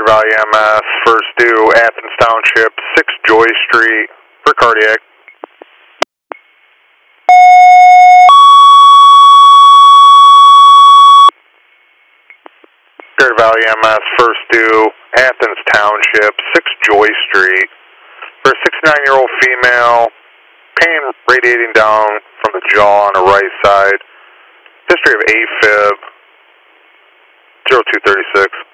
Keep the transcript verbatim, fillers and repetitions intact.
Valley M S, first due, Athens Township, six Joy Street, for cardiac. Bear Valley M S, first due, Athens Township, six Joy Street, for a sixty-nine-year-old female, pain radiating down from the jaw on the right side, history of AFib, zero two thirty-six.